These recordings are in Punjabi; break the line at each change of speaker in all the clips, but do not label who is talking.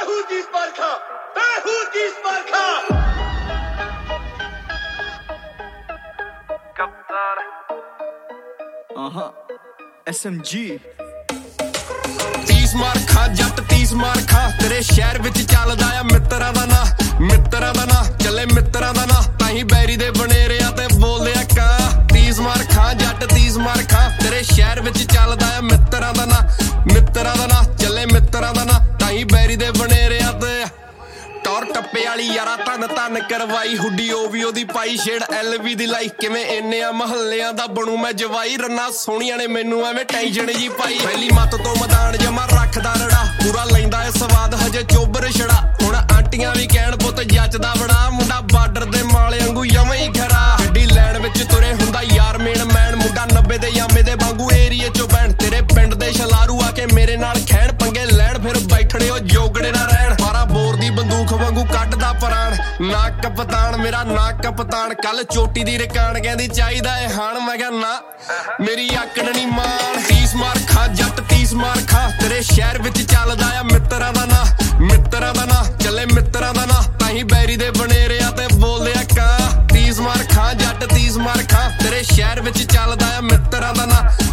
बेहूदी स्पर्धा, बेहूदी स्पर्धा।
कप्तान
SMG
30 मार खा जट 30 मार खा तेरे शहर विच चलदा आ मित्तरां दा ना चले मित्तरां दा ना ताही बैरी दे बनेरिया ते बोलदे आ का 30 मार खा जट 30 मार खा तेरे शहर विच चलदा आ मित्तरां दा ना चले मित्तरां दा ना ताही बैरी दे बनेरिया ते टौर टप्पे वाली यारा धन करवाई हुड्डी ओवी ओदी पाई छेड़ LV दी लाई किवें इन्ने आ महल्लियां दा बनू मैं जवाई रन्ना सोहणियां ने मैनू एवें टेंशन जी पाई पहली मत तो मैदान जमा रखदा रड़ा पूरा लैंदा ए स्वाद हजे चोबर छड़ा हुण आंटियां भी कहण पुੱਤ जचदा बड़ा मुंडा बार्डर दे माले वांगू यਵੇਂ ही खरा गड्डी लैण विच तुरे हुंदा यार मेन मैन मुंडा 90 दे यामे दे वांगू एरिए चों बैण तेरे पिंड दे छलारू आके मेरे नाल खैण पंगे लैण फिर बैठणे ओ जोगड़े ना रहण 12 बोर दी बंदूक वांगू ਕੱਢਦਾ ਪ੍ਰਾਣ ਨਾ ਕਪਤਾਨ ਮੇਰਾ ਨਾ ਕਪਤਾਨ ਕੱਲ ਚੋਟੀ ਦੀ ਰਕਾਨ ਕਹਿੰਦੀ ਚਾਹੀਦਾ ਏ ਹਾਣ ਮੈਂ ਕਿਹਾ ਨਾ ਮੇਰੀ ਆਕੜ ਨਹੀਂ ਮਾਣ 30 ਮਾਰ ਖਾ ਜੱਟ 30 ਮਾਰ ਖਾ ਤੇਰੇ ਸ਼ਹਿਰ ਵਿੱਚ ਚੱਲਦਾ ਆ ਮਿੱਤਰਾਂ ਦਾ ਨਾ ਚੱਲੇ ਮਿੱਤਰਾਂ ਦਾ ਨਾ ਤਾਹੀਂ ਬੈਰੀ ਦੇ ਬਨੇਰਿਆ ਤੇ ਬੋਲਦੇ ਆ ਕਾ 30 ਮਾਰ ਖਾ ਜੱਟ 30 ਮਾਰ ਖਾ ਤੇਰੇ ਸ਼ਹਿਰ ਵਿੱਚ ਚੱਲਦਾ ਆ ਮਿੱਤਰਾਂ ਦਾ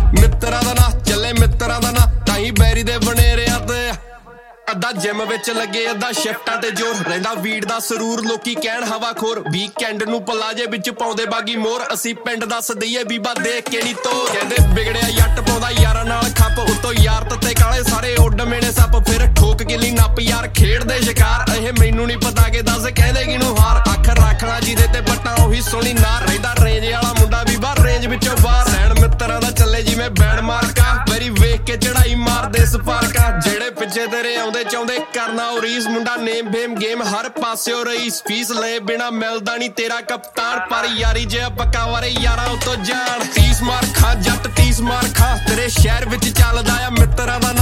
ਨਾ ਚੱਲੇ ਮਿੱਤਰਾਂ ਦਾ ਨਾ ਤਾਹੀਂ ਬੈਰੀ ਦੇ ਬਨੇਰਿਆ ਤੇ ਅੱਧਾ ਜਿਮ ਵਿੱਚ ਲੱਗੇ ਅੱਧਾ ਸ਼ਿਫਟਾਂ ਤੇ ਜ਼ੋਰ ਰਹਿੰਦਾ ਵੀੜ ਦਾ ਸਰੂਰ ਲੋਕੀ ਕਹਿਣ ਹਵਾਖੋਰ ਵੀਕਐਂਡ ਨੂੰ ਪਲਾਜੇ ਵਿੱਚ ਪਾਉਂਦੇ ਬਾਗੀ ਮੋਰ ਅਸੀਂ ਪਿੰਡ ਦੱਸ ਦਈਏ ਬੀਬਾ ਦੇਖ ਕੇ ਨਹੀਂ ਤੋਰ ਕਹਿੰਦੇ ਵਿਗੜਿਆ ਜੱਟ ਪਾਉਂਦਾ ਯਾਰਾਂ ਨਾਲ ਖੱਪ ਉੱਤੋਂ ਯਾਰ ਤੱਤੇ ਕਾਲੇ ਸਾਰੇ ਉੱਡ ਮੇਣੇ ਸੱਪ ਫਿਰ ਠੋਕ ਕਿਲੀ ਨੱਪ ਯਾਰ ਖੇਡਦੇ ਸ਼ਿਕਾਰ ਇਹ ਮੈਨੂੰ ਨਹੀਂ ਪਤਾ ਕਿ ਦੱਸ ਕਹਿੰਦੇ ਕਿਨੂੰ ਹਾਰ ਅੱਖ ਰੱਖਣਾ ਜਿਹਦੇ ਤੇ ਪੱਟਾਂ ਉਹੀ ਸੋਹਣੀ ਨਾਰ ਰਹਿੰਦਾ ਰੇਂਜ ਵਾਲਾ ਮੁੰਡਾ ਬੀਬਾ ਰੇਂਜ ਵਿੱਚੋਂ ਬਾਹਰ ਰਹਿਣ ਮਿੱਤਰਾਂ ਦਾ ਚੱਲੇ ਜਿਵੇਂ ਬੈਂਡ ਮਾਰਕਾ ਵੈਰੀ ਵੇਖ ਕੇ ਚੜਾਈ ਮਾਰਦੇ ਸਪਾਰਕਾ ਜਿਹੜੇ ਪਿੱਛੇ ਤੇਰੇ ਆਉਂਦੇ ਚਾਹੁੰਦੇ ਕਰਨਾ ਉਹ ਰੀਸ ਮੁੰਡਾ ਨੇਮ ਫੇਮ ਗੇਮ ਹਰ ਪਾਸਿਓ ਰਈਸ ਫੀਸ ਲਏ ਬਿਨਾ ਮਿਲਦਾ ਨਹੀਂ ਤੇਰਾ ਕਪਤਾਨ ਪਰ ਯਾਰੀ ਜੇ ਪੱਕਾ ਵਾਰੇ ਯਾਰਾਂ ਉਤੋਂ ਜਾਣ 30 ਮਾਰ ਖਾ ਜੱਟ 30 ਮਾਰ ਖਾ ਤੇਰੇ ਸ਼ਹਿਰ ਵਿੱਚ ਚੱਲਦਾ ਆ ਮਿੱਤਰਾਂ ਦਾ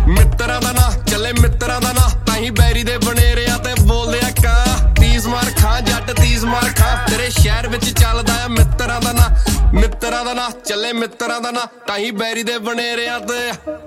ਨਾ ਚੱਲੇ ਮਿੱਤਰਾਂ ਦਾ ਨਾ ਤਾਹੀਂ ਬੈਰੀ ਦੇ ਬਨੇਰਿਆ ਤੇ ਬੋਲਦੇ ਆ ਕਾ 30 ਮਾਰ ਖਾ ਜੱਟ 30 ਮਾਰ ਖਾ ਤੇਰੇ ਸ਼ਹਿਰ ਵਿੱਚ ਚੱਲਦਾ ਆ ਮਿੱਤਰਾਂ ਦਾ ਨਾ ਚੱਲੇ ਮਿੱਤਰਾਂ ਦਾ ਨਾ ਤਾਹੀਂ ਬੈਰੀ ਦੇ ਬਨੇਰਿਆ ਤੇ